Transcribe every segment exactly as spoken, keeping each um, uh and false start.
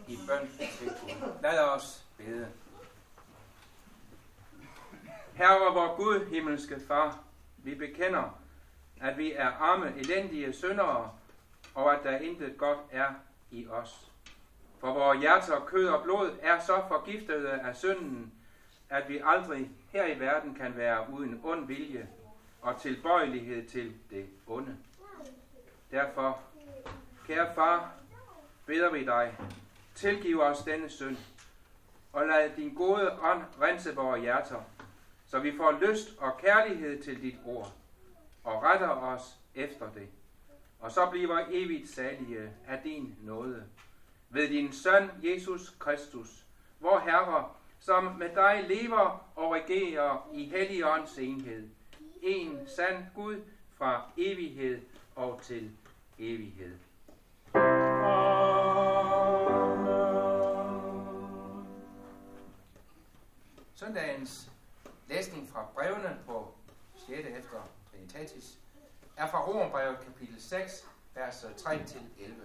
i bøn til Gud. Lad os bede. Herre, vor Gud, himmelske Far, vi bekender, at vi er arme, elendige syndere, og at der intet godt er i os. For vores hjerter, kød og blod er så forgiftede af synden, at vi aldrig her i verden kan være uden ond vilje og tilbøjelighed til det onde. Derfor, kære Far, beder vi dig, tilgiv os denne synd, og lad din gode ånd rense vores hjerter, så vi får lyst og kærlighed til dit ord, og retter os efter det, og så bliver evigt salige af din nåde. Ved din søn, Jesus Kristus, vor Herre, som med dig lever og regerer i Helligåndens enhed, en sand Gud fra evighed og til evighed. Søndagens læsning fra brevene på sjette efter Trinitatis er fra Romerbrevet kapitel seks, vers tre til elleve.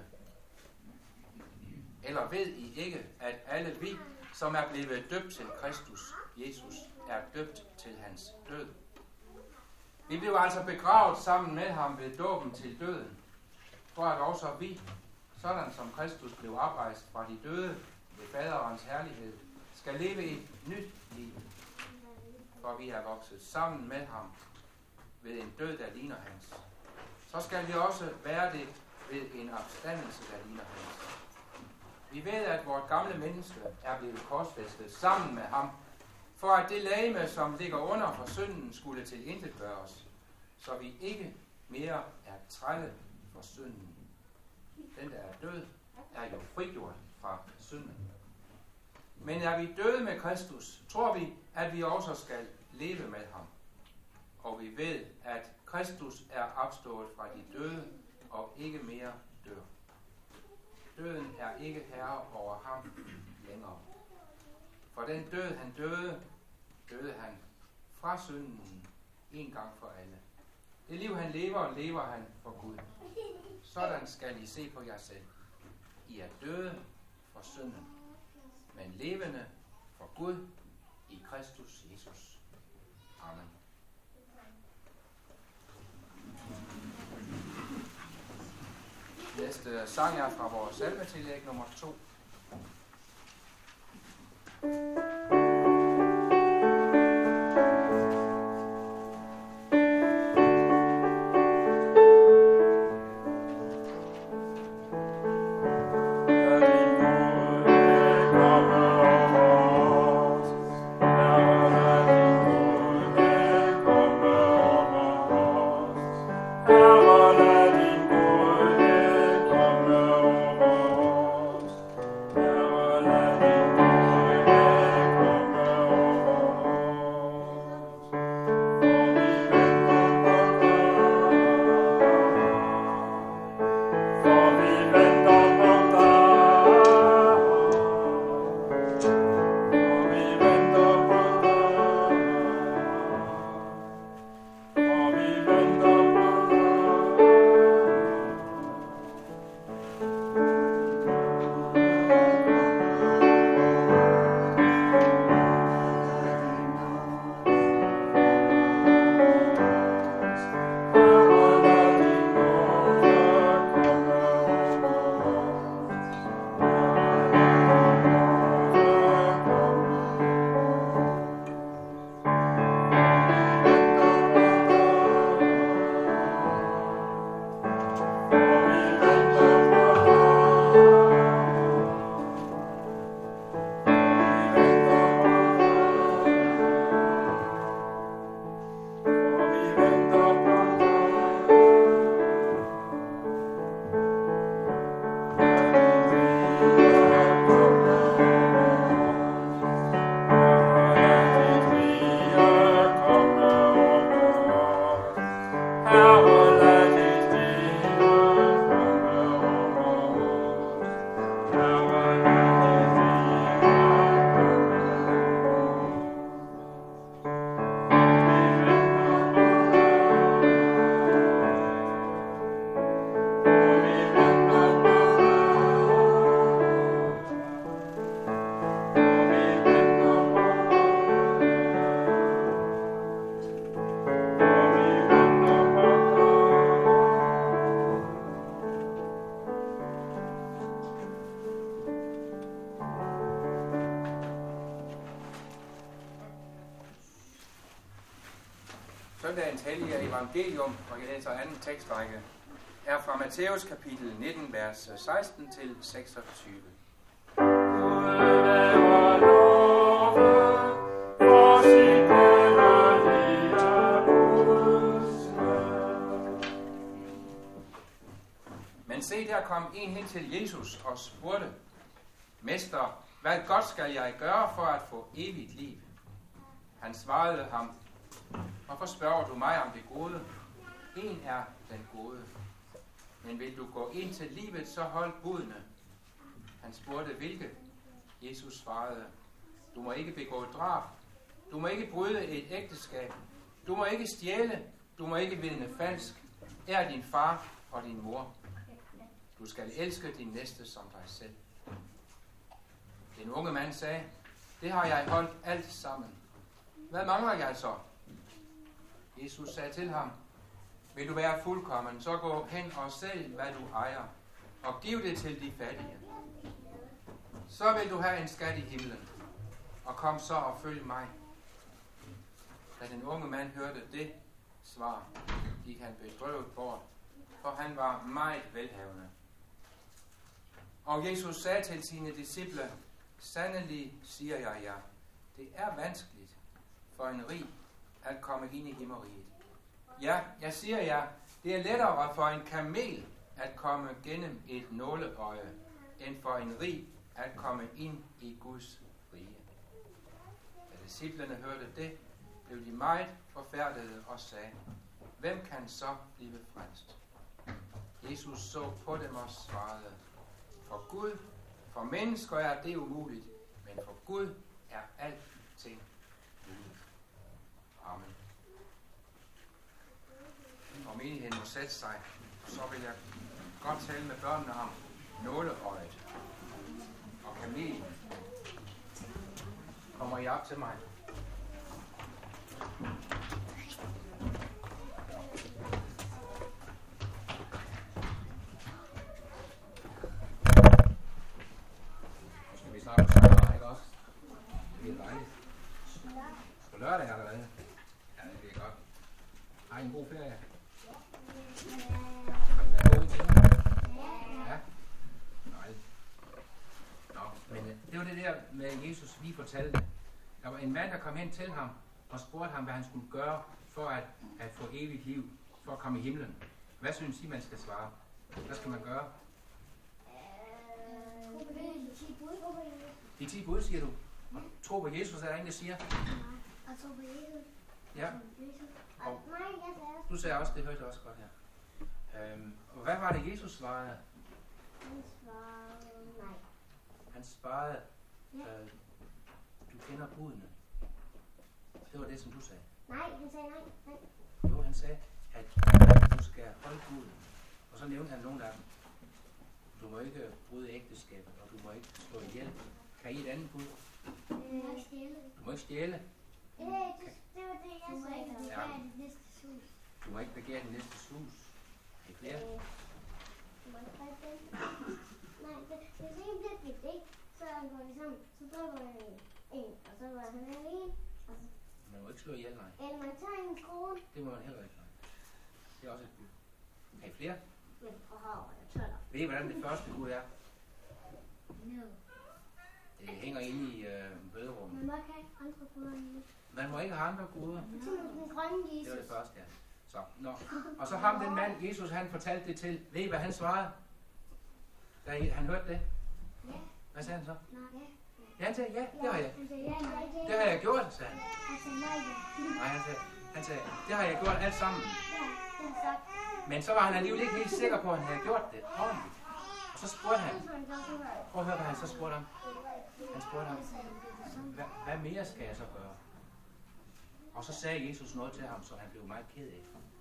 Eller ved I ikke, at alle vi, som er blevet døbt til Kristus Jesus, er døbt til hans død? Vi blev altså begravet sammen med ham ved dåben til døden, for at også vi, sådan som Kristus blev oprejst fra de døde ved faderens herlighed, skal leve et nyt liv. For vi er vokset sammen med ham ved en død, der ligner hans. Så skal vi også være det ved en opstandelse, der ligner hans. Vi ved, at vores gamle menneske er blevet korsfæstet sammen med ham, for at det legeme, som ligger under for synden, skulle tilintetgøres, så vi ikke mere er trælle for synden. Den, der er død, er jo frigjort fra synden. Men er vi døde med Kristus, tror vi, at vi også skal leve med ham. Og vi ved, at Kristus er opstået fra de døde og ikke mere dør. Døden er ikke herre over ham længere. For den død, han døde, døde han fra synden en gang for alle. Det liv, han lever, lever han for Gud. Sådan skal I se på jer selv. I er døde for synden, men levende for Gud i Kristus Jesus. Amen. Næste sang er fra vores salmetillæg nummer to. Amen. Søndagens hellige evangelium, og jeg læser anden tekstrække, er fra Matthæus kapitel nitten, vers seksten til seksogtyve. Men se, der kom en hen til Jesus og spurgte, Mester, hvad godt skal jeg gøre for at få evigt liv? Han svarede ham, hvorfor spørger du mig om det gode? En er den gode. Men vil du gå ind til livet, så hold budene. Han spurgte, hvilke? Jesus svarede, du må ikke begå drab. Du må ikke bryde et ægteskab. Du må ikke stjæle. Du må ikke vidne falsk. Ær din far og din mor. Du skal elske din næste som dig selv. Den unge mand sagde, det har jeg holdt alt sammen. Hvad mangler jeg så? Jesus sagde til ham, vil du være fuldkommen, så gå hen og sælg, hvad du ejer, og giv det til de fattige. Så vil du have en skat i himlen, og kom så og følg mig. Da den unge mand hørte det svar, gik han bedrøvet bort, for han var meget velhavende. Og Jesus sagde til sine disciple, sandelig siger jeg jer, det er vanskeligt for en rig at komme ind i himmeriget. Ja, jeg siger jer, det er lettere for en kamel at komme gennem et nåleøje, end for en rig at komme ind i Guds rige. Da disciplene hørte det, blev de meget forfærdede og sagde, hvem kan så blive frelst? Jesus så på dem og svarede, for Gud, for mennesker er det umuligt, men for Gud er alting muligt. Amen. Og menigheden må sætte sig, så vil jeg godt tale med børnene om nåleøjet og kamelen. Kommer I op til mig? Nu skal vi snakke på sammen, ikke også? Det er dejligt. På lørdag allerede. Ja, det er godt. Har I en god ferie? Har I været gode til? Ja. Nej. Nå, men det var det der med Jesus lige fortalte. Der var en mand, der kom hen til ham og spurgte ham, hvad han skulle gøre for at, at få evigt liv, for at komme i himlen. Hvad synes I, man skal svare? Hvad skal man gøre? De ti bud, siger du? Og tro på Jesus, er der ingen, der siger? Og tro på Jesus. Ja. Og du sagde også, det hørte jeg også godt her. Øhm, og hvad var det, Jesus svarede? Han svarede nej. Han svarede, Ja. øh, du kender budene. Det var det, som du sagde. Nej, han sagde nej. nej. Jo, han sagde, at du skal holde buden. Og så nævnte han nogle af dem. Du må ikke bryde ægteskabet, og du må ikke slå ihjel. Kan I et andet bud? Du må ikke stjæle. Du må ikke stjæle. Ja, det, det var det, jeg sagde. Du må ikke Ja. begære dit næste hus. Du må ikke begære din næste hus. Er I flere? Øh, Du må ikke drikke den. Nej, det, hvis en bliver gift, ikke? Så går vi sammen. Så drikker man en, og så var han alene. Og så, Man må ikke slå ihjel, nej. eller man tager en krone. Det må man heller ikke, nej. Det er også et bud. Er I flere? Men for havre, jeg tøller. Ved I, hvordan det første bud er? No. Det hænger inde i øh, bøderummet. Man må ikke have andre guder end det. Man må ikke have andre guder. For eksempel den grønne Jesus. Det var det første, ja. Så, nå. Og så ham, den mand, Jesus, han fortalte det til. Ved I, hvad han svarede? Da han hørte det? Ja. Hvad sagde han så? Nej. Ja. Ja, han sagde, ja, det har jeg. Han sagde ja, nej, det Det har jeg gjort, sagde han. Han sagde nej, ja. Nej, han sagde, han sagde, det har jeg gjort alt sammen. Ja, det har sagt. Men så var han alligevel ikke helt sikker på, at han havde gjort det ordentligt. Og så spurgte han, prøv at høre, hvad han så spurgte ham. Han spurgte ham, hvad, hvad mere skal jeg så gøre? Og så sagde Jesus noget til ham, så han blev meget ked af.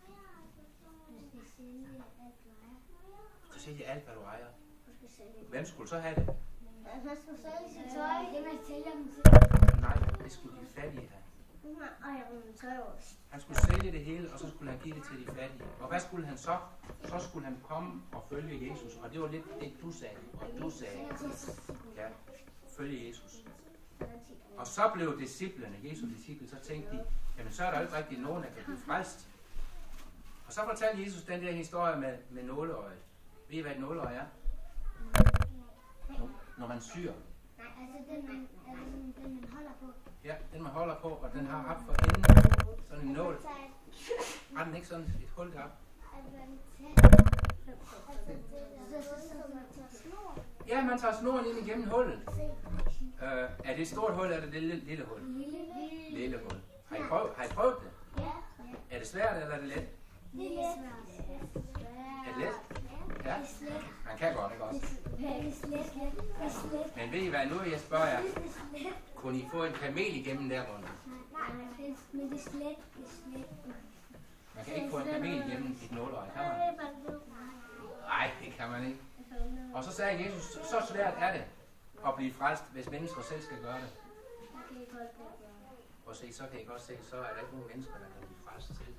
Du skal sælge alt, hvad du ejer. Hvem skulle så have det? Han skulle sælge sit tøj. Det man sælger dem til. Nej, det skulle de fattige have. Og jeg rullede tøj også. Han skulle sælge det hele, og så skulle han give det til de fattige. Og hvad skulle han så? Så skulle han komme og følge Jesus. Og det var lidt det, du sagde. Og du sagde, ja, følge Jesus. Og så blev disciplene, Jesu disciple, så tænkte de, jamen så er der ikke rigtig nogen, der kan blive frelst. Og så fortalte Jesus den der historie med, med nåleøjet. Ved I, hvad et nåleøje er? Når, når man syr. Nej, altså den man, altså den, man holder på. Ja, den man holder på, og den har op for enden sådan en nål. Har den ikke sådan et hul derop? Ja, man tager snoren ind igennem hullet. Uh, er det et stort hul, eller er det et lille, lille hul? Lille. Lille hul. Har I prøvet, har I prøvet det? Ja. Er det svært, eller er det let? Det er svært. Er det let? Ja. Man kan godt, ikke også? Men ved I hvad, nu vil jeg spørge jer. Kunne I få en kamel igennem der rundt? Nej, men det er slet, det er slet. Man kan ikke få en kamel igennem et nåleøje, kan man? Nej, det kan man ikke. Og så sagde Jesus, så svært er det at blive frelst, hvis mennesker selv skal gøre det. Og se, så kan I godt se, så er der ikke nogen mennesker, der kan blive frelst selv.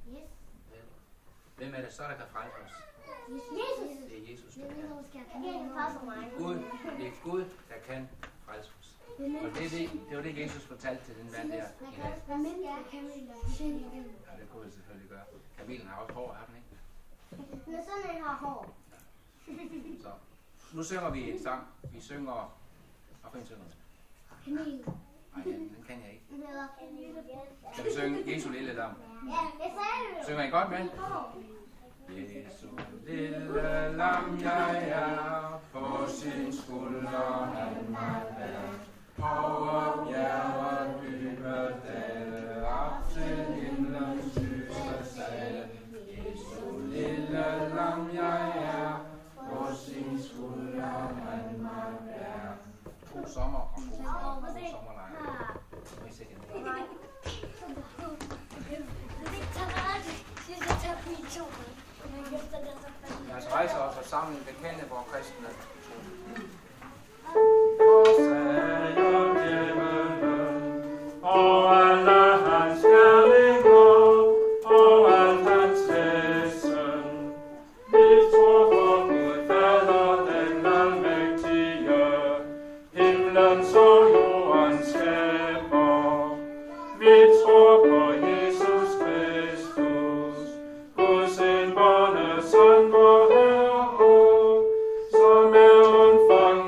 Hvem er det så, der kan frelse os? Jesus. Det er Jesus, der kan. Det er Gud, det er Gud, der kan frelse os. Og det, det, det var det, Jesus fortalte til den mand der i nat. Ja, det kunne jeg selvfølgelig gøre. Kamelen har også hår, har den ikke? Men sådan en har hår. Så, nu synger vi en sang. Vi synger... Hvad for en synger vi? Kamel. Nej, den kan jeg ikke. Den hedder Kamel. Kan vi synge Jesu lille lam? Ja, jeg sagde det. Synger I godt med? Jesu lille lam, jeg er, på sin skulder han mig bærer. Over bjerger, dybe dale, op til himlens lyse sale. Jesu lille lam, jeg er, på sin skulder han mig bærer. God sommer og god sommer, god sommerlejr. Må I se den? Lad os rejse os og sammen bekende vores kristne tro. Og sager djævelen, og alle hans gerninger, og alt hans væsen. Vi tror på Gud Fader, den almægtige, himlens og jordens skaber. Vi tror på Jesus Kristus, Guds enbårne Søn, vor Herre, som er undfanget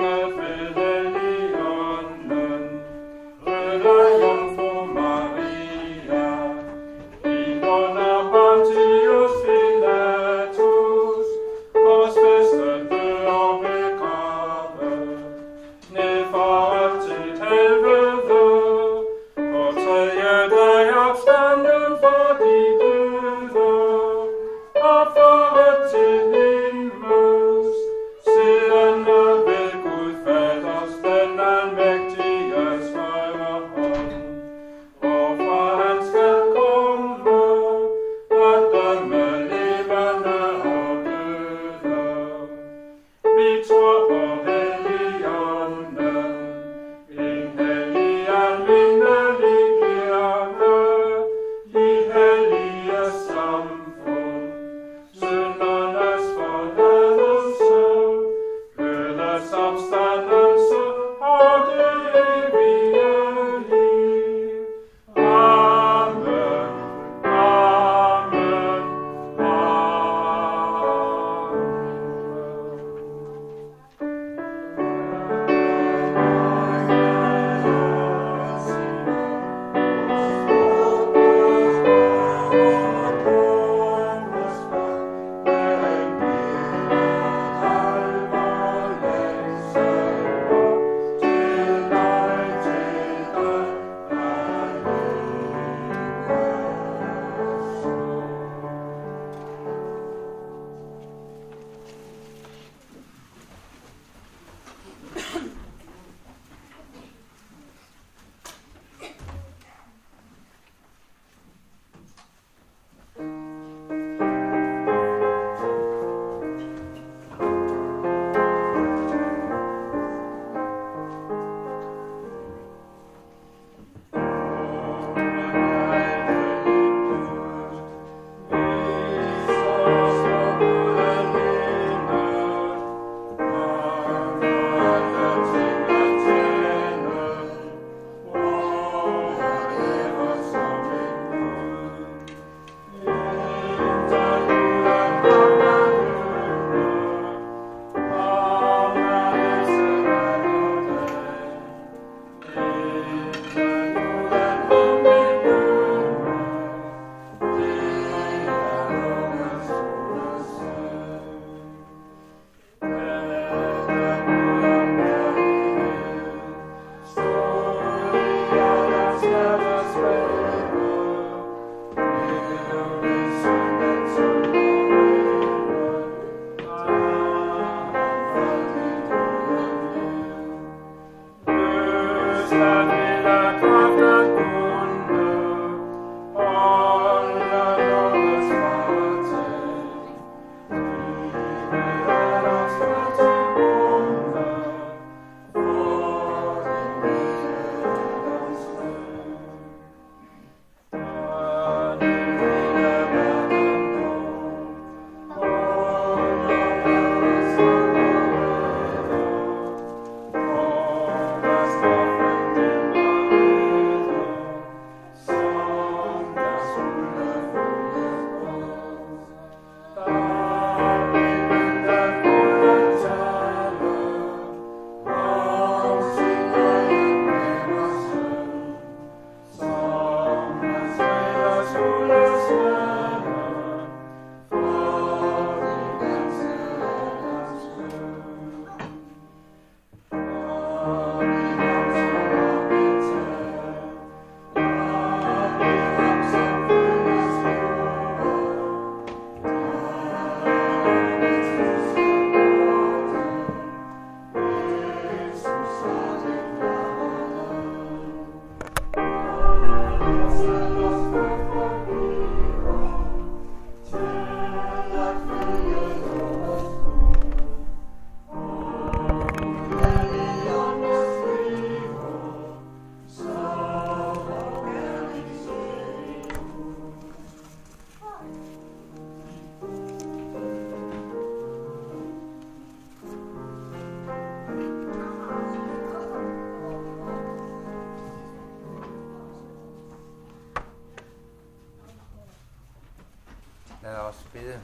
Lad os bede.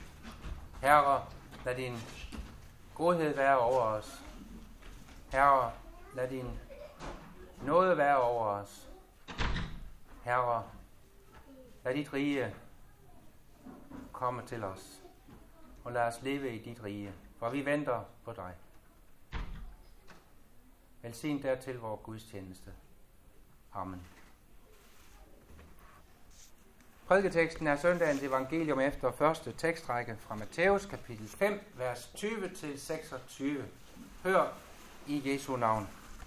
Herre, lad din godhed være over os. Herre, lad din nåde være over os. Herre, lad dit rige komme til os, og lad os leve i dit rige, for vi venter på dig. Velsign dertil vor gudstjeneste. Amen. Prædiketeksten er søndagens evangelium efter første tekstrække fra Matthæus kapitel fem, vers tyve til seksogtyve. Hør i Jesu navn.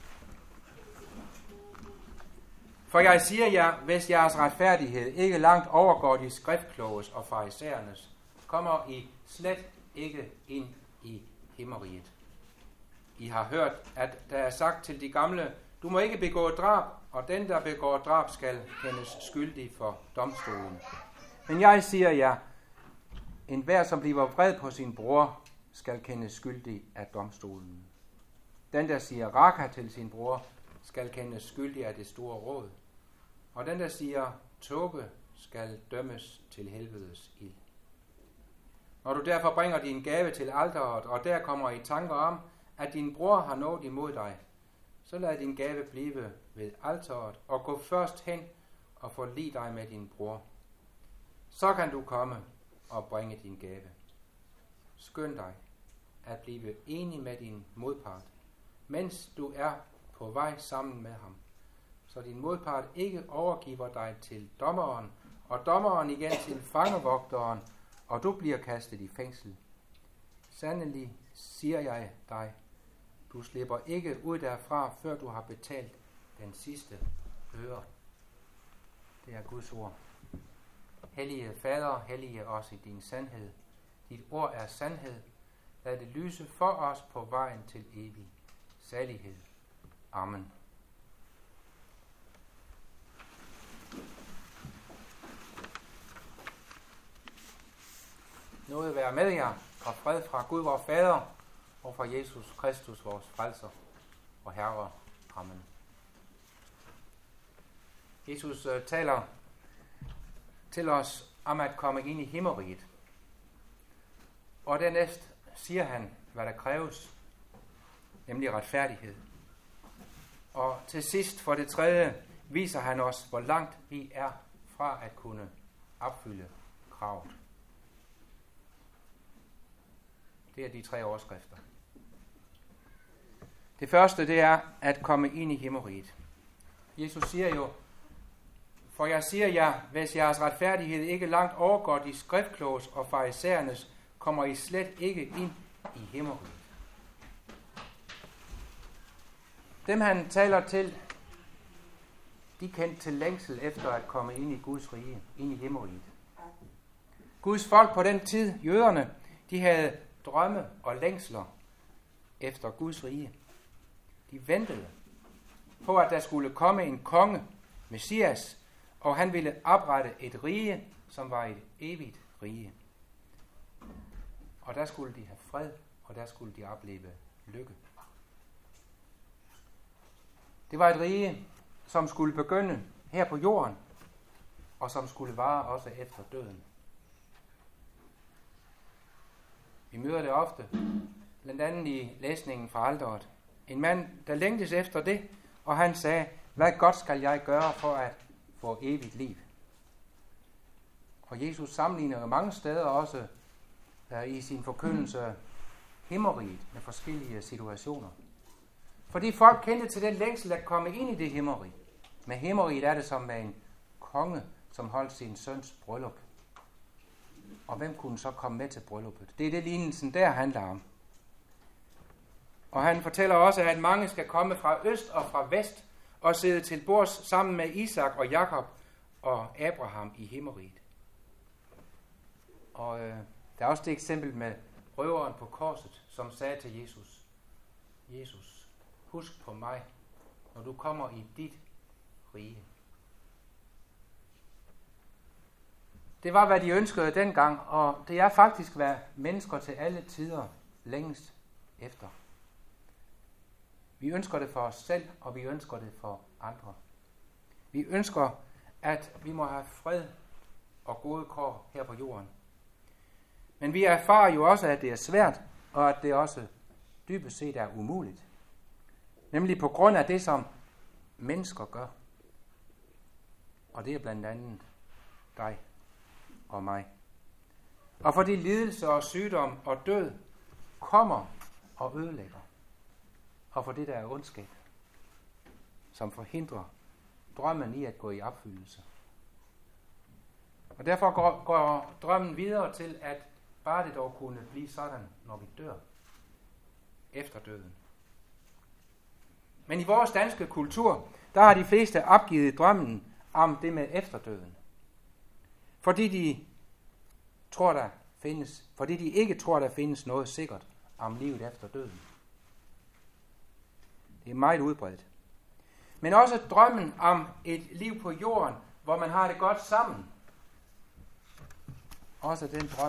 For jeg siger jer, hvis jeres retfærdighed ikke langt overgår de skriftkloges og farisæernes, kommer I slet ikke ind i himmeriget. I har hørt, at der er sagt til de gamle, du må ikke begå drab, og den, der begår drab, skal kendes skyldig for domstolen. Men jeg siger jer, enhver, som bliver vred på sin bror, skal kendes skyldig af domstolen. Den, der siger raka til sin bror, skal kendes skyldig af det store råd. Og den, der siger tåbe, skal dømmes til helvedes ild. Når du derfor bringer din gave til alteret, og der kommer i tanker om, at din bror har noget imod dig, så lad din gave blive ved alteret, og gå først hen og forlig dig med din bror. Så kan du komme og bringe din gave. Skynd dig at blive enig med din modpart, mens du er på vej sammen med ham, så din modpart ikke overgiver dig til dommeren, og dommeren igen til fangevogteren, og du bliver kastet i fængsel. Sandelig siger jeg dig, du slipper ikke ud derfra, før du har betalt den sidste øre. Det er Guds ord. Hellige Fader, hellige os i din sandhed. Dit ord er sandhed. Lad det lyse for os på vejen til evig salighed. Amen. Nåde være med jer, og fred fra Gud vor Fader, og fra Jesus Kristus, vores frelser og Herre. Amen. Jesus uh, taler til os om at komme ind i himmeriget. Og dernæst siger han, hvad der kræves, nemlig retfærdighed. Og til sidst, for det tredje, viser han os, hvor langt vi er fra at kunne opfylde kravet. Det er de tre overskrifter. Det første, det er at komme ind i himmeriget. Jesus siger jo, for jeg siger jer, hvis jeres retfærdighed ikke langt overgår de skriftkloges og farisæernes, kommer I slet ikke ind i himmeriget. Dem han taler til de kendte til længsel efter at komme ind i Guds rige, ind i himmeriget. Guds folk på den tid, jøderne, de havde drømme og længsler efter Guds rige. De ventede på, at der skulle komme en konge, Messias, og han ville oprette et rige, som var et evigt rige. Og der skulle de have fred, og der skulle de opleve lykke. Det var et rige, som skulle begynde her på jorden, og som skulle vare også efter døden. Vi møder det ofte, blandt andet i læsningen fra alteret. En mand, der længtes efter det, og han sagde, hvad godt skal jeg gøre for at få evigt liv? Og Jesus sammenligner mange steder også uh, i sin forkyndelse himmeriget med forskellige situationer. Fordi folk kendte til den længsel at komme ind i det himmerige. Med himmeriget er det som med en konge, som holdt sin søns bryllup. Og hvem kunne så komme med til brylluppet? Det er det, lignelsen der handler om. Og han fortæller også, at mange skal komme fra øst og fra vest og sidde til bords sammen med Isak og Jakob og Abraham i himmeriget. Og øh, der er også det eksempel med røveren på korset, som sagde til Jesus, Jesus, husk på mig, når du kommer i dit rige. Det var, hvad de ønskede dengang, og det er faktisk, hvad mennesker til alle tider længes efter. Vi ønsker det for os selv, og vi ønsker det for andre. Vi ønsker, at vi må have fred og gode kår her på jorden. Men vi erfarer jo også, at det er svært, og at det også dybest set er umuligt. Nemlig på grund af det, som mennesker gør. Og det er blandt andet dig og mig. Og fordi lidelse og sygdom og død kommer og ødelægger. Og for det der er ondskab, som forhindrer drømmen i at gå i opfyldelse. Og derfor går, går drømmen videre til, at bare det dog kunne blive sådan, når vi dør efter døden. Men i vores danske kultur, der har de fleste opgivet drømmen om det med efterdøden. Fordi de tror, der findes, fordi de ikke tror, der findes noget sikkert om livet efter døden. Det er meget udbredt. Men også drømmen om et liv på jorden, hvor man har det godt sammen. Også den drøm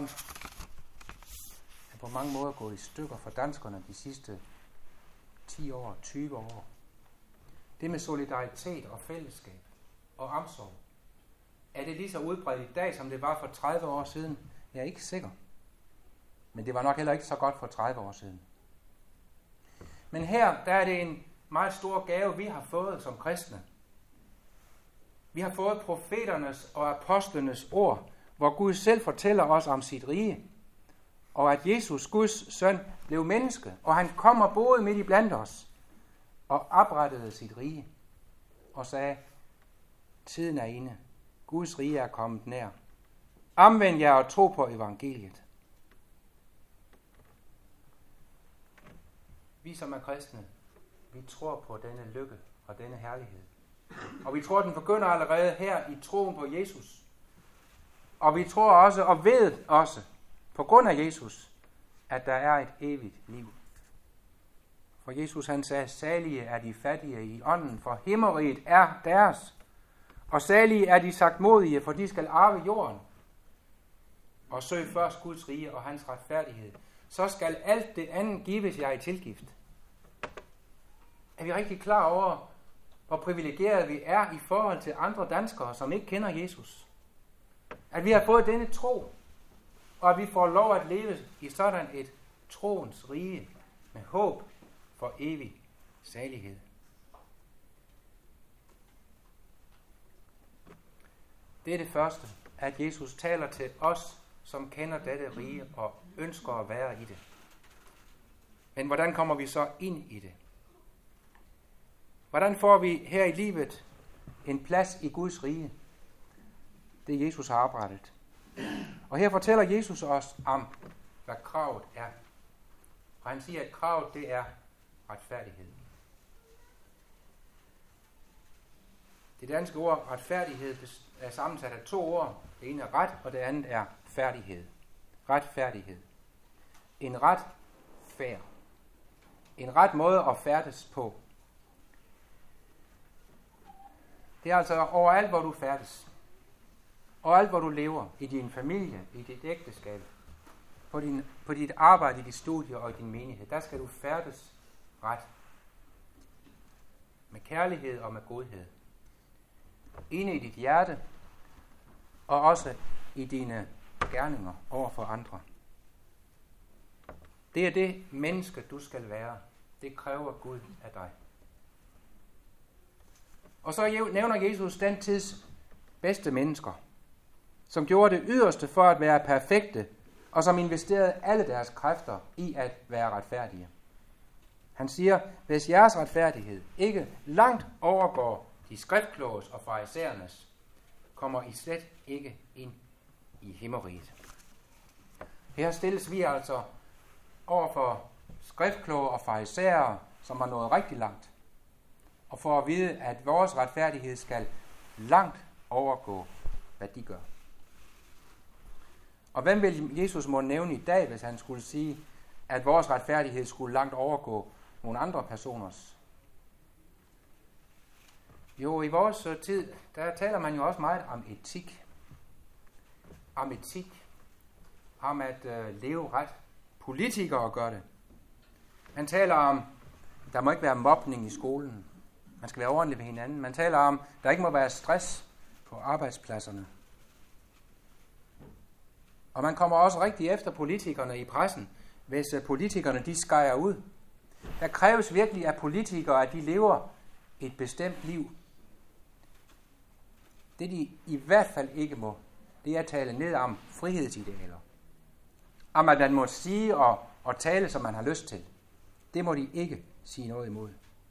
er på mange måder gået i stykker for danskerne de sidste ti år, tyve år. Det med solidaritet og fællesskab og omsorg. Er det lige så udbredt i dag, som det var for tredive år siden? Jeg er ikke sikker. Men det var nok heller ikke så godt for tredive år siden. Men her, der er det en meget stor gave, vi har fået som kristne. Vi har fået profeternes og apostlenes ord, hvor Gud selv fortæller os om sit rige, og at Jesus, Guds søn, blev menneske, og han kom og boede midt i blandt os, og oprettede sit rige, og sagde, tiden er inde, Guds rige er kommet nær. Omvend jer og tro på evangeliet. Vi som er kristne, vi tror på denne lykke og denne herlighed. Og vi tror, den begynder allerede her i troen på Jesus. Og vi tror også og ved også, på grund af Jesus, at der er et evigt liv. For Jesus han sagde, salige er de fattige i ånden, for himmeriget er deres. Og salige er de sagtmodige, for de skal arve jorden. Og søg først Guds rige og hans retfærdighed. Så skal alt det andet gives jer i tilgift. Er vi rigtig klar over, hvor privilegerede vi er i forhold til andre danskere, som ikke kender Jesus? At vi har fået denne tro, og at vi får lov at leve i sådan et troens rige med håb for evig salighed. Det er det første, at Jesus taler til os, som kender dette rige og ønsker at være i det. Men hvordan kommer vi så ind i det? Hvordan får vi her i livet en plads i Guds rige? Det Jesus har oprettet. Og her fortæller Jesus os om, hvad kravet er. Og han siger, at kravet det er retfærdighed. Det danske ord retfærdighed er sammensat af to ord. Det ene er ret, og det andet er færdighed. Retfærdighed. En ret færd. En ret måde at færdes på. Det er altså overalt, hvor du færdes. Overalt, hvor du lever. I din familie, i dit ægteskab, på, din, på dit arbejde, i dit studie og i din menighed. Der skal du færdes ret. Med kærlighed og med godhed. Inde i dit hjerte, og også i dine gerninger over for andre. Det er det menneske, du skal være. Det kræver Gud af dig. Og så nævner Jesus den tids bedste mennesker, som gjorde det yderste for at være perfekte, og som investerede alle deres kræfter i at være retfærdige. Han siger, hvis jeres retfærdighed ikke langt overgår de skriftkloges og farisæernes, kommer I slet ikke ind i himmeriget. Her stilles vi altså over for skriftkloge og farisæere, som har nået rigtig langt, og for at vide, at vores retfærdighed skal langt overgå, hvad de gør. Og hvem vil Jesus må nævne i dag, hvis han skulle sige, at vores retfærdighed skulle langt overgå nogle andre personers? Jo, i vores tid, der taler man jo også meget om etik. Om etik. Om at øh, leve ret. Politikere gør det. Man taler om, der må ikke være mobning i skolen. Man skal være ordentlig ved hinanden. Man taler om, der ikke må være stress på arbejdspladserne. Og man kommer også rigtig efter politikerne i pressen, hvis politikerne de skærer ud. Der kræves virkelig af politikere, at de lever et bestemt liv. Det de i hvert fald ikke må, det er at tale ned om frihedsidealer. Om at man må sige og, og tale, som man har lyst til. Det må de ikke sige noget imod.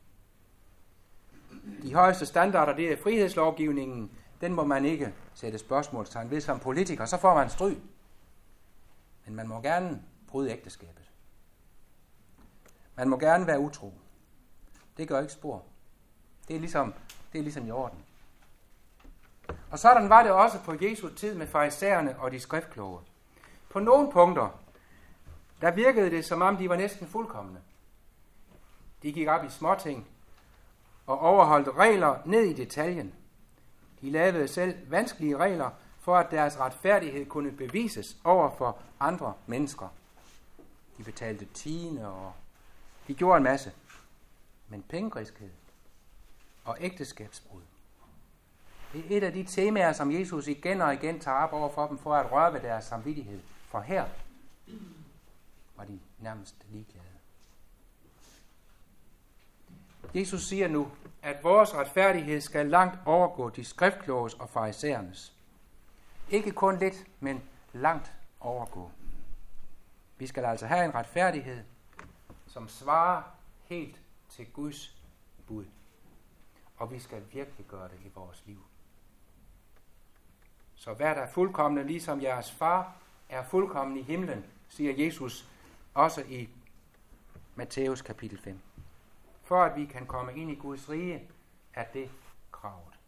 De højeste standarder, det er frihedslovgivningen, den må man ikke sætte spørgsmålstegn ved som politiker, så får man stryg. Men man må gerne bryde ægteskabet. Man må gerne være utro. Det gør ikke spor. Det er ligesom, det er ligesom i orden. Og sådan var det også på Jesu tid med farisæerne og de skriftkloge. På nogle punkter, der virkede det, som om de var næsten fuldkomne. De gik op i småting og overholdt regler ned i detaljen. De lavede selv vanskelige regler, for at deres retfærdighed kunne bevises over for andre mennesker. De betalte tiende, og de gjorde en masse. Men pengegriskhed og ægteskabsbrud, det er et af de temaer, som Jesus igen og igen tager op over for dem, for at røre ved deres samvittighed. For her var de nærmest ligeglade. Jesus siger nu, at vores retfærdighed skal langt overgå de skriftkloges og farisæernes. Ikke kun lidt, men langt overgå. Vi skal altså have en retfærdighed, som svarer helt til Guds bud. Og vi skal virkelig gøre det i vores liv. Så vær der fuldkomne, ligesom jeres far er fuldkommen i himlen, siger Jesus også i Matthæus kapitel fem. For at vi kan komme ind i Guds rige, er det kravet.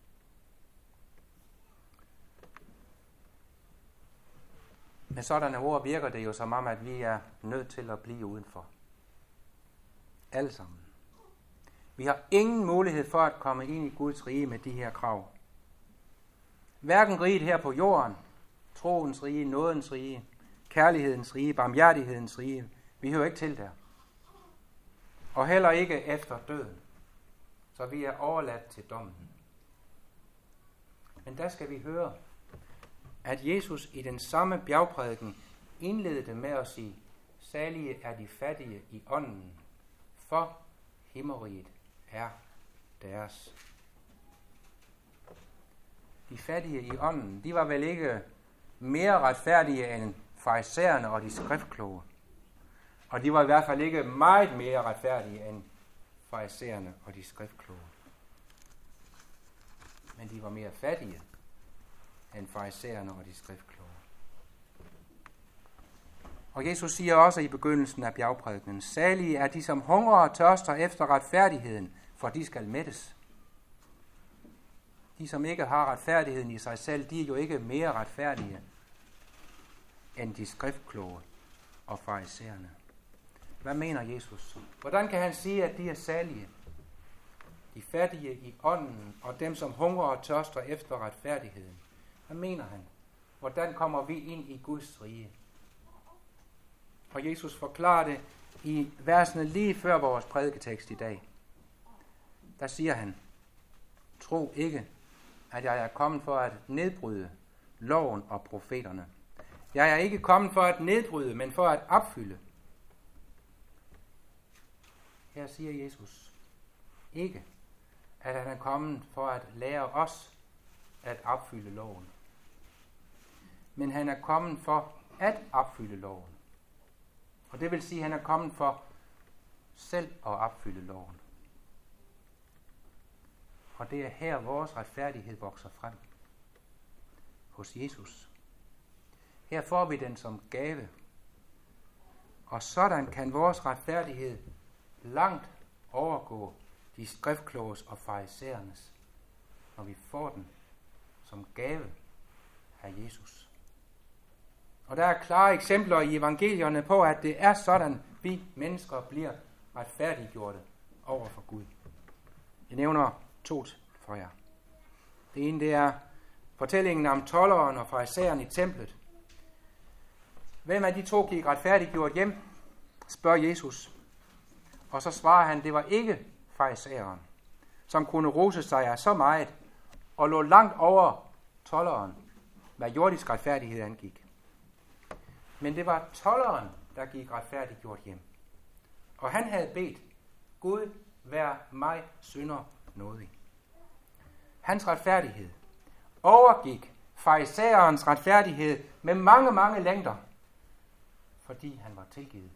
Med sådanne ord virker det jo som om, at vi er nødt til at blive udenfor. Alle sammen. Vi har ingen mulighed for at komme ind i Guds rige med de her krav. Hverken riget her på jorden, troens rige, nådens rige, kærlighedens rige, barmhjertighedens rige. Vi hører ikke til der. Og heller ikke efter døden. Så vi er overladt til dommen. Men der skal vi høre, at Jesus i den samme bjergprædiken indledte med at sige, salige er de fattige i ånden, for himmeriget er deres. De fattige i ånden, de var vel ikke mere retfærdige end farisæerne og de skriftkloge. Og de var i hvert fald ikke meget mere retfærdige end farisæerne og de skriftkloge. Men de var mere fattige end farisæerne og de skriftkloge. Og Jesus siger også i begyndelsen af bjergprædikenen, salige er de, som hungrer og tørster efter retfærdigheden, for de skal mættes. De, som ikke har retfærdigheden i sig selv, de er jo ikke mere retfærdige end de skriftkloge og farisæerne. Hvad mener Jesus? Hvordan kan han sige, at de er salige? De fattige i ånden og dem, som hungrer og tørster efter retfærdigheden. Hvad mener han? Hvordan kommer vi ind i Guds rige? Og Jesus forklarer det i versene lige før vores prædiketekst i dag. Der siger han, tro ikke, at jeg er kommet for at nedbryde loven og profeterne. Jeg er ikke kommet for at nedbryde, men for at opfylde. Her siger Jesus ikke, at han er kommet for at lære os at opfylde loven. Men han er kommet for at opfylde loven. Og det vil sige, at han er kommet for selv at opfylde loven. Og det er her, vores retfærdighed vokser frem. Hos Jesus. Her får vi den som gave. Og sådan kan vores retfærdighed langt overgå de skriftkloges og farisæernes, når vi får den som gave af Jesus. Og der er klare eksempler i evangelierne på, at det er sådan, vi mennesker bliver retfærdiggjorte over for Gud. Jeg nævner to for jer. Det ene, det er fortællingen om tolderen og farisæeren i templet. Hvem af de to gik retfærdiggjort hjem? Spørger Jesus. Og så svarer han, det var ikke farisæeren, som kunne rose sig af så meget og lå langt over tolderen, hvad jordisk retfærdighed angik. Men det var tolderen, der gik retfærdiggjort hjem. Og han havde bedt, Gud, vær mig synder nådig. Hans retfærdighed overgik farisæerens retfærdighed med mange, mange længder, fordi han var tilgivet.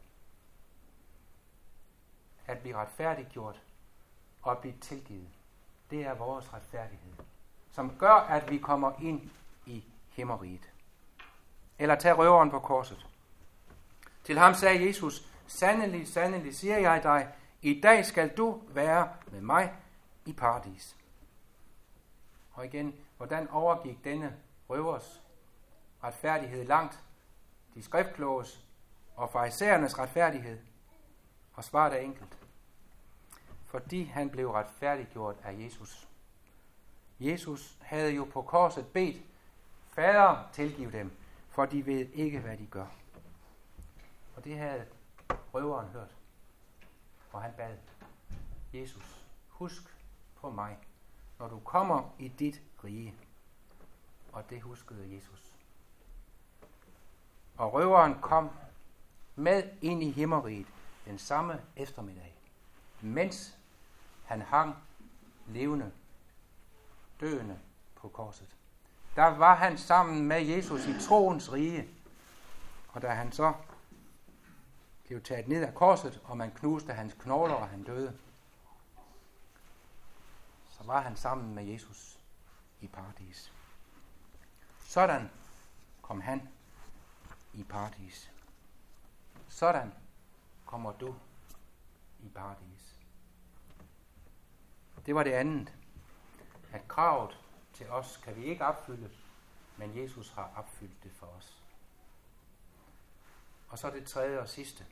At blive retfærdiggjort og blive tilgivet, det er vores retfærdighed, som gør, at vi kommer ind i himmeriget. Eller tag røveren på korset. Til ham sagde Jesus, sandelig, sandelig, siger jeg dig, i dag skal du være med mig i paradis. Og igen, hvordan overgik denne røvers retfærdighed langt de skriftkloges og farisæernes retfærdighed? Og svaret er enkelt. Fordi han blev retfærdiggjort af Jesus. Jesus havde jo på korset bedt, Fader, tilgiv dem, for de ved ikke, hvad de gør. Og det havde røveren hørt. Og han bad, Jesus, husk på mig, når du kommer i dit rige. Og det huskede Jesus. Og røveren kom med ind i himmeriget den samme eftermiddag, mens han hang levende, døende på korset. Der var han sammen med Jesus i troens rige, og da han så blev taget ned af korset, og man knuste hans knogler, og han døde, så var han sammen med Jesus i paradis. Sådan kom han i paradis. Sådan kommer du i paradis. Det var det andet. At kravet til os kan vi ikke opfylde, men Jesus har opfyldt det for os. Og så det tredje og sidste.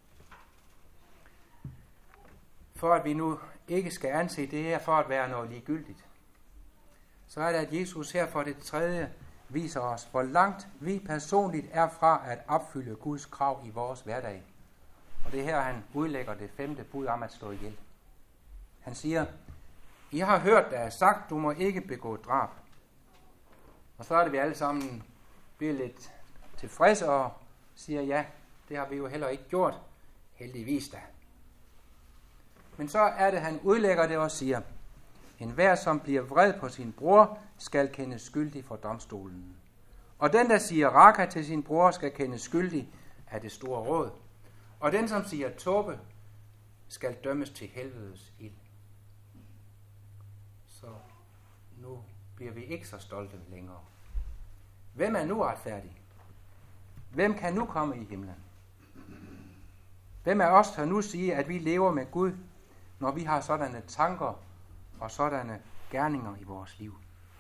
For at vi nu ikke skal anse det her for at være noget ligegyldigt, så er det, at Jesus her for det tredje viser os, hvor langt vi personligt er fra at opfylde Guds krav i vores hverdag. Og det er her, han udlægger det femte bud om at slå ihjel. Han siger, I har hørt, der er sagt, du må ikke begå drab. Og så er det, vi alle sammen bliver lidt tilfredse og siger, ja, det har vi jo heller ikke gjort. Heldigvis da. Men så er det, han udlægger det og siger, enhver, som bliver vred på sin bror, skal kendes skyldig for domstolen. Og den, der siger raka til sin bror, skal kendes skyldig af det store råd. Og den, som siger tåbe, skal dømmes til helvedes ild. Så nu bliver vi ikke så stolte længere. Hvem er nu retfærdig? Hvem kan nu komme i himlen? Hvem af os tør nu sige, at vi lever med Gud, når vi har sådanne tanker og sådanne gerninger i vores liv?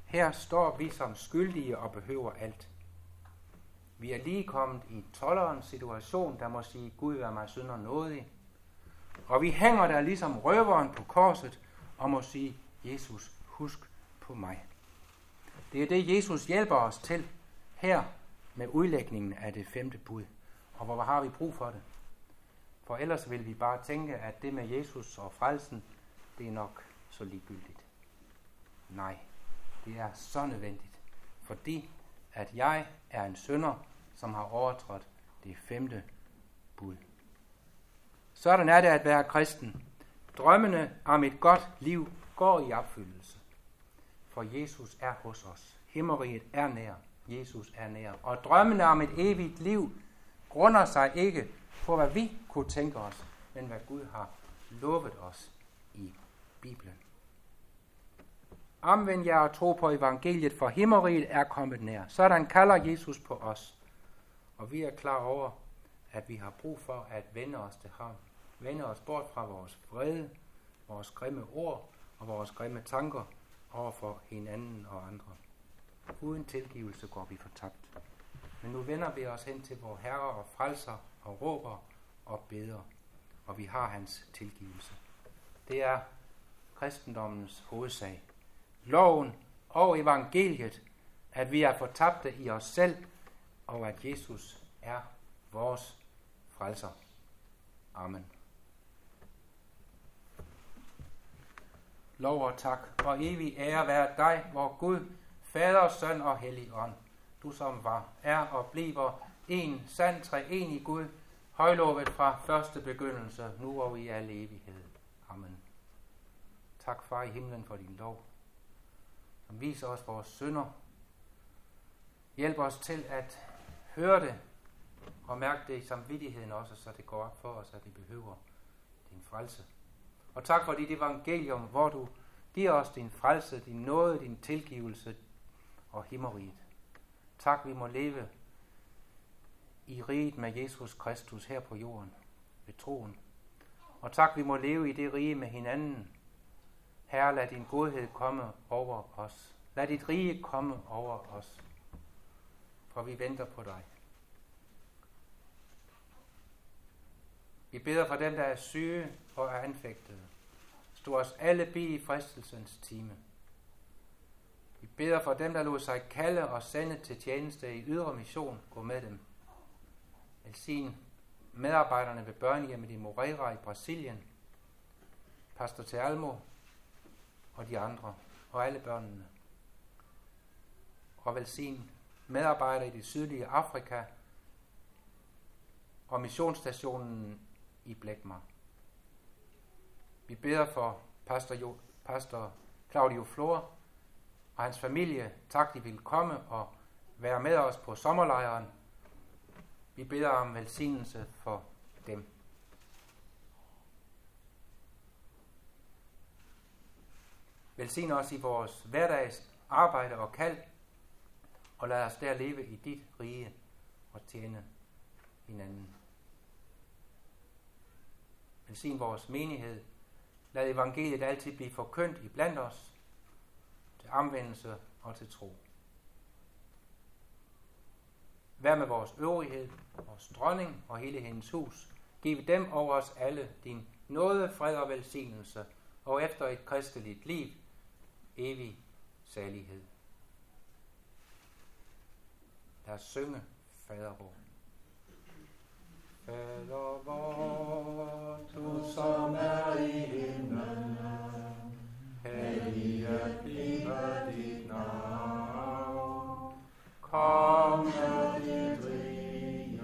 Her står vi som skyldige og behøver alt. Vi er lige kommet i tollerens situation, der må sige, Gud vær mig synder nådig. Og vi hænger der ligesom røveren på korset og må sige, Jesus, husk på mig. Det er det, Jesus hjælper os til her med udlægningen af det femte bud. Og hvor har vi brug for det? For ellers vil vi bare tænke, at det med Jesus og frelsen, det er nok så ligegyldigt. Nej, det er så nødvendigt, fordi at jeg er en synder, som har overtrådt det femte bud. Sådan er det at være kristen. Drømmene om et godt liv går i opfyldelse. For Jesus er hos os. Himmeriget er nær. Jesus er nær. Og drømmene om et evigt liv grunder sig ikke på, hvad vi kunne tænke os, men hvad Gud har lovet os i Bibelen. Omvend jer og tro på evangeliet, for himmeriget er kommet nær. Sådan kalder Jesus på os. Og vi er klar over, at vi har brug for at vende os til ham. Vende os bort fra vores vrede, vores grimme ord og vores grimme tanker over for hinanden og andre. Uden tilgivelse går vi fortabt. Men nu vender vi os hen til vor Herre og frelser og råber og beder, og vi har hans tilgivelse. Det er kristendommens hovedsag. Loven og evangeliet, at vi er fortabte i os selv, og at Jesus er vores frelser. Amen. Lov og tak og evig ære være dig, vor Gud, Fader, Søn og Hellig Ånd, du som var, er og bliver en sand treenig Gud, højlovet fra første begyndelse, nu og i al evighed. Amen. Tak, Far i himlen, for din lov, som viser os vores synder. Hjælp os til at høre det og mærke det i samvittigheden også, så det går op for os, at vi behøver din frelse. Og tak for dit evangelium, hvor du giver os din frelse, din nåde, din tilgivelse og himmeriget. Tak, vi må leve i riget med Jesus Kristus her på jorden ved troen. Og tak, vi må leve i det rige med hinanden. Herre, lad din godhed komme over os. Lad dit rige komme over os, for vi venter på dig. Vi beder for dem, der er syge og er anfægtede. Stå os alle bi i fristelsens time. Vi beder for dem, der lod sig kalde og sende til tjeneste i ydre mission. Gå med dem. Velsign medarbejderne ved børnehjemmet i Moreira i Brasilien, Pastor Tealmo og de andre, og alle børnene. Og velsign medarbejdere i det sydlige Afrika og missionsstationen i Blegmar. Vi beder for pastor, jo, pastor Claudio Flor og hans familie. Tak, de vil komme og være med os på sommerlejren. Vi beder om velsignelse for dem. Velsign os i vores hverdags arbejde og kald, og lad os der leve i dit rige og tjene hinanden. Velsign vores menighed. Lad evangeliet altid blive forkyndt i blandt os, til omvendelse og til tro. Vær med vores øvrighed, vores dronning og hele hendes hus. Giv dem over os alle din nåde, fred og velsignelse, og efter et kristeligt liv, evig salighed. Lad os synge Fader vor. Fader vor, du som er i himlen, helliget bliver dit navn. Komme dit rige,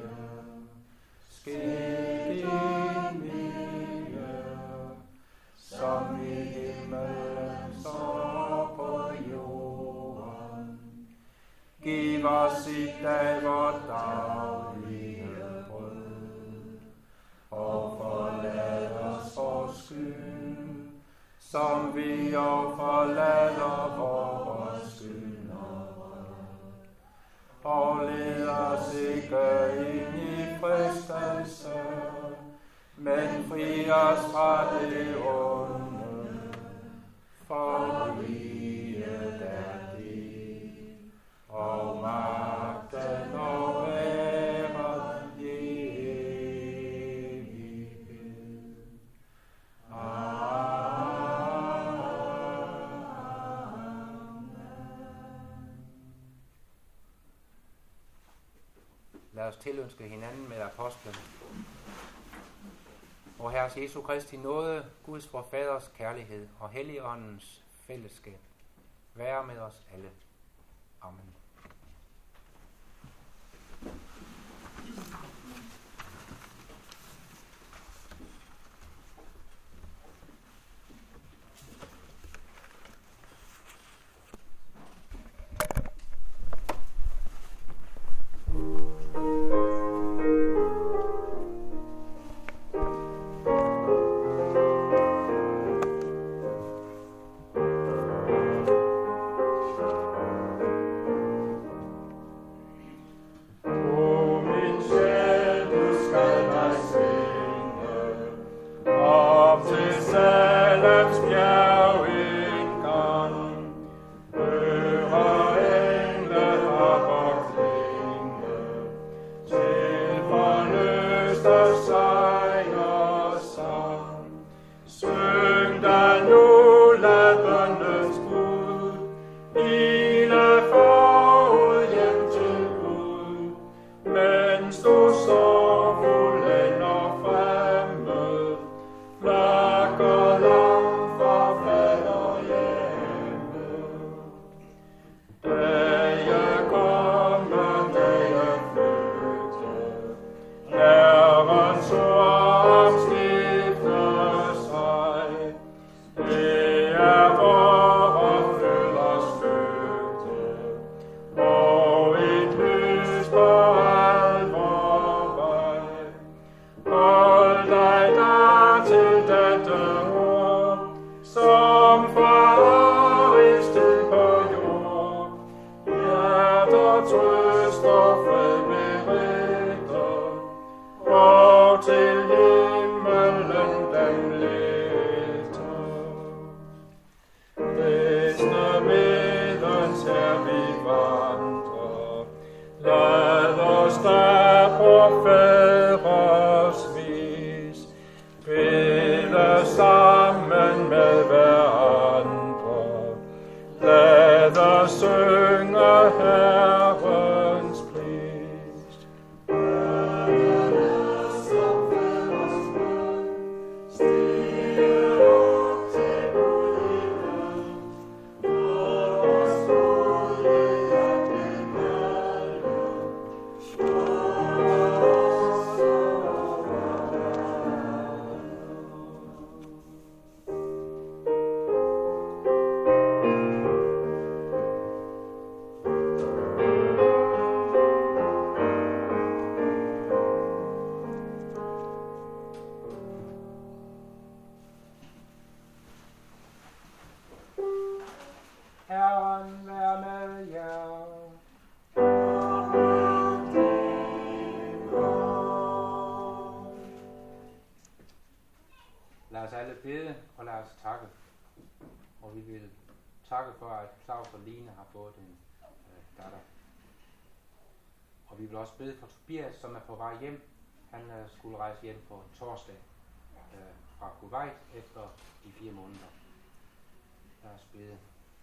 ske din vilje, som i himmelen så på jorden. Giv os i dag vort daglige brød, og forlad os vores skyld, som vi og forlader vores skyldnere. Og led os ikke ind i fristelse, men fri os fra det onde, for riget er dit. Lad os tilønske hinanden med apostlen. Vor Herres Jesu Kristi nåde, Guds vor Faders kærlighed og Helligåndens fællesskab være med os alle. Amen. Lad os alle bede, og lad os takke. Og vi vil takke for, at Claus og Line har fået en øh, datter. Og vi vil også bede for Tobias, som er på vej hjem. Han øh, skulle rejse hjem på torsdag øh, fra Kuwait efter de fire måneder. Lad os bede.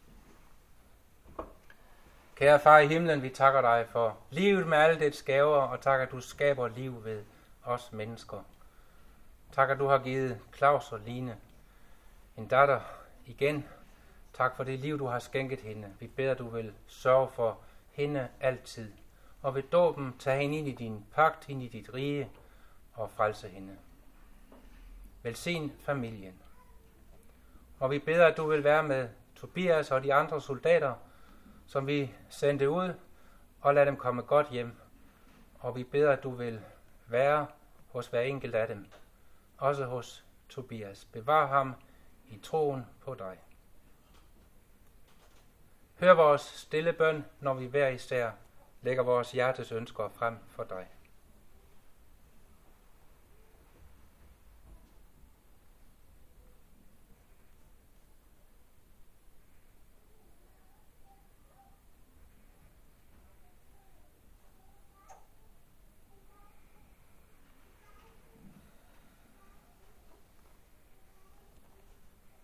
Kære far i himlen, vi takker dig for livet med alle dets gaver, og tak, at du skaber liv ved os mennesker. Tak, at du har givet Claus og Line en datter igen. Tak for det liv, du har skænket hende. Vi beder, du vil sørge for hende altid. Og ved dåben tage hende ind i din pagt, ind i dit rige og frelse hende. Velsign familien. Og vi beder, at du vil være med Tobias og de andre soldater, som vi sendte ud, og lad dem komme godt hjem. Og vi beder, at du vil være hos hver enkelt af dem. Også hos Tobias. Bevar ham i troen på dig. Hør vores stille bøn, når vi hver især lægger vores hjertes ønsker frem for dig.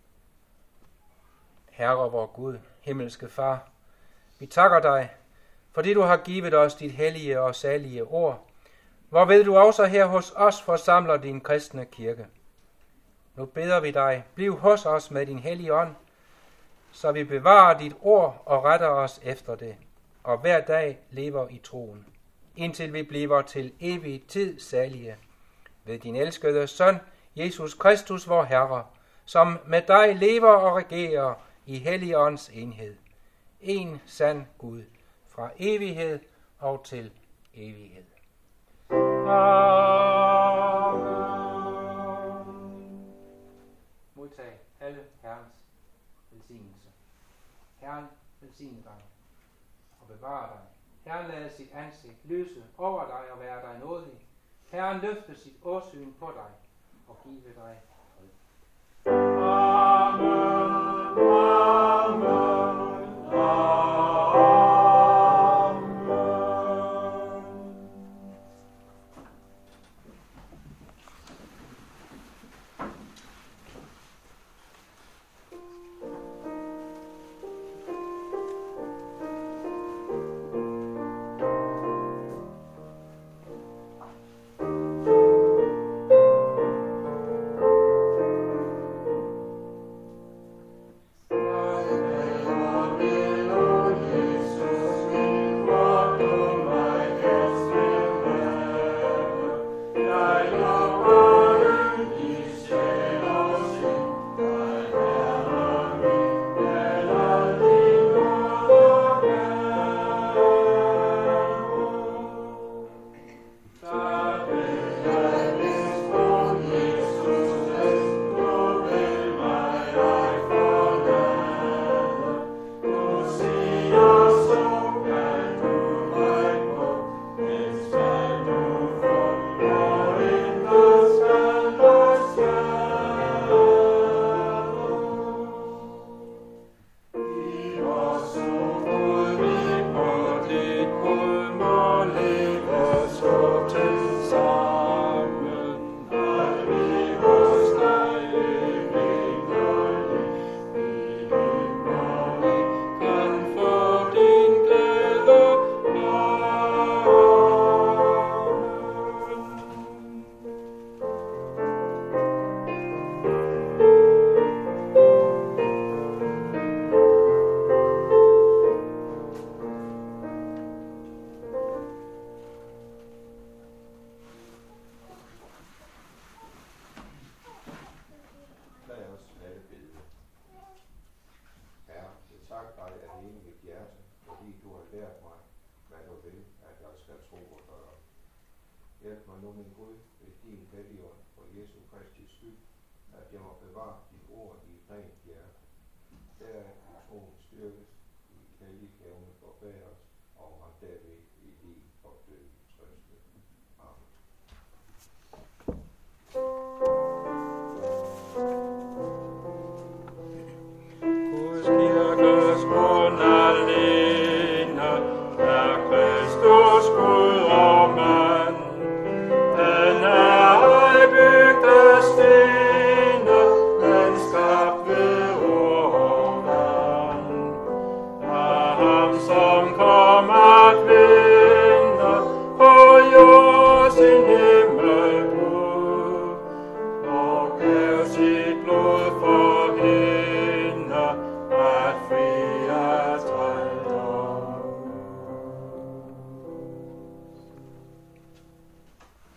Herre vor Gud, himmelske Far, vi takker dig fordi du har givet os dit hellige og salige ord, hvorved du også her hos os forsamler din kristne kirke. Nu beder vi dig, bliv hos os med din hellige ånd, så vi bevarer dit ord og retter os efter det, og hver dag lever i troen, indtil vi bliver til evig tid salige, ved din elskede søn, Jesus Kristus, vor Herre, som med dig lever og regerer i Helligåndens enhed. En sand Gud, fra evighed og til evighed. Amen. Modtag alle Herrens velsignelse. Herren velsigne dig og bevare dig. Herren lader sit ansigt lyse over dig og være dig nådig. Herren løfte sit åsyn på dig og give dig fred. Amen. Amen. Amen. Hjælp mig nu, min Gud, ved din hellige ånd, for Jesu Kristi skyld, at jeg må bevare